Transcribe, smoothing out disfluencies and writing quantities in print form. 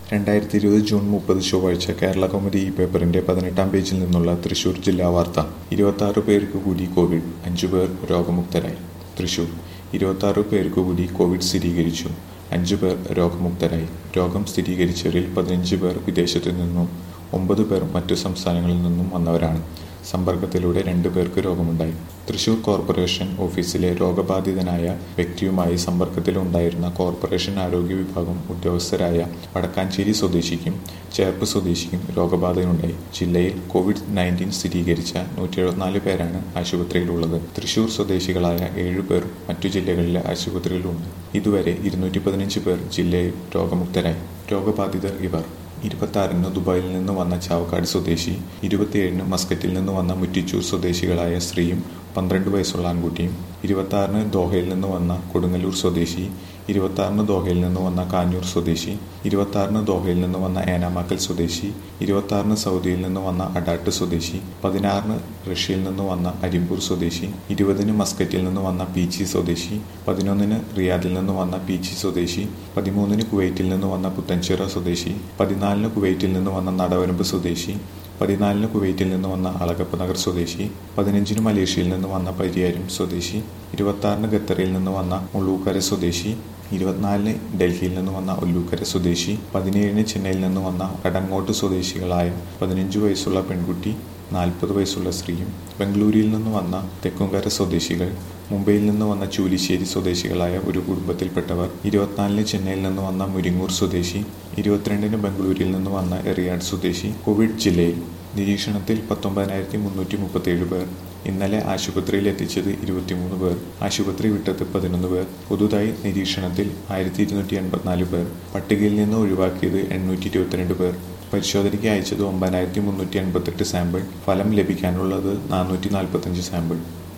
2020 June 30 ചൊവ്വാഴ്ച കേരളകൗമുദി ഈ പേപ്പറിന്റെ 18-ാം പേജിൽ നിന്നുള്ള തൃശൂർ ജില്ലാ വാർത്ത. 26 പേർക്ക് കൂടി കോവിഡ്, 5 പേർ രോഗമുക്തരായി. തൃശൂർ 26 പേർക്ക് കൂടി കോവിഡ് സ്ഥിരീകരിച്ചു, 5 പേർ രോഗമുക്തരായി. രോഗം സ്ഥിരീകരിച്ചവരിൽ 15 പേർ വിദേശത്തു നിന്നും 9 പേർ മറ്റു സംസ്ഥാനങ്ങളിൽ നിന്നും വന്നവരാണ്. സമ്പർക്കത്തിലൂടെ 2 പേർക്ക് രോഗമുണ്ടായി. തൃശൂർ കോർപ്പറേഷൻ ഓഫീസിലെ രോഗബാധിതനായ വ്യക്തിയുമായി സമ്പർക്കത്തിലുണ്ടായിരുന്ന കോർപ്പറേഷൻ ആരോഗ്യ വിഭാഗം ഉദ്യോഗസ്ഥരായ വടക്കാഞ്ചേരി സ്വദേശിക്കും ചേർപ്പ് സ്വദേശിക്കും രോഗബാധയുണ്ടായി. ജില്ലയിൽ കോവിഡ്-19 സ്ഥിരീകരിച്ച 174 പേരാണ് ആശുപത്രിയിലുള്ളത്. തൃശൂർ സ്വദേശികളായ 7 പേർ മറ്റു ജില്ലകളിലെ ആശുപത്രിയിലുണ്ട്. ഇതുവരെ 215 പേർ ജില്ലയിൽ രോഗമുക്തരായി. രോഗബാധിതർ ഇവർ: 26-ന് ദുബായിൽ നിന്ന് വന്ന ചാവക്കാട് സ്വദേശി, 27-ന് മസ്കറ്റിൽ നിന്ന് വന്ന മുറ്റിച്ചൂർ സ്വദേശികളായ സ്ത്രീയും 12 വയസ്സുള്ള ആൺകുട്ടിയും, 26-ന് ദോഹയിൽ നിന്ന് വന്ന കൊടുങ്ങല്ലൂർ സ്വദേശി, 26-ന് ദോഹയിൽ നിന്ന് വന്ന കാഞ്ഞൂർ സ്വദേശി, 26-ന് ദോഹയിൽ നിന്ന് വന്ന ഏനാമാക്കൽ സ്വദേശി, 26-ന് സൗദിയിൽ നിന്ന് വന്ന അഡാട്ട് സ്വദേശി, 16-ന് റഷ്യയിൽ നിന്ന് വന്ന അരിമ്പൂർ സ്വദേശി, 20-ന് മസ്കറ്റിൽ നിന്ന് വന്ന പീച്ചി സ്വദേശി, 11-ന് റിയാദിൽ നിന്ന് വന്ന പീച്ചി സ്വദേശി, 13-ന് കുവൈറ്റിൽ നിന്ന് വന്ന പുത്തൻചിറ സ്വദേശി, 14-ന് കുവൈറ്റിൽ നിന്ന് വന്ന നടവരമ്പ് സ്വദേശി, 14-ന് കുവൈറ്റിൽ നിന്ന് വന്ന അളഗപ്പ നഗർ സ്വദേശി, 15-ന് മലേഷ്യയിൽ നിന്ന് വന്ന പരിയാരം സ്വദേശി, 26-ന് ഖത്തറിൽ നിന്ന് വന്ന മുള്ളൂക്കര സ്വദേശി, 24-ന് ഡൽഹിയിൽ നിന്ന് വന്ന ഒല്ലൂക്കര സ്വദേശി, 17-ന് ചെന്നൈയിൽ നിന്ന് വന്ന കടങ്ങോട്ട് സ്വദേശികളായ 15 വയസ്സുള്ള പെൺകുട്ടി, 40 വയസ്സുള്ള സ്ത്രീയും, ബംഗളൂരുവിൽ നിന്ന് വന്ന തെക്കുംകര സ്വദേശികൾ, മുംബൈയിൽ നിന്ന് വന്ന ചൂലിശ്ശേരി സ്വദേശികളായ ഒരു കുടുംബത്തിൽപ്പെട്ടവർ, 24-ന് ചെന്നൈയിൽ നിന്ന് വന്ന മുരിങ്ങൂർ സ്വദേശി, 22-ന് ബംഗളൂരുവിൽ നിന്ന് വന്ന എറിയാട് സ്വദേശി. കോവിഡ് ജില്ലയിൽ നിരീക്ഷണത്തിൽ 19,337 പേർ. ഇന്നലെ ആശുപത്രിയിൽ എത്തിച്ചത് 23 പേർ. ആശുപത്രി വിട്ടത് 11 പേർ. പുതുതായി നിരീക്ഷണത്തിൽ 1,284 പേർ. പട്ടികയിൽ നിന്ന് ഒഴിവാക്കിയത് 822 പേർ. പരിശോധനയ്ക്ക് അയച്ചത് 9,388 സാമ്പിൾ. ഫലം ലഭിക്കാനുള്ളത് 445 സാമ്പിൾ.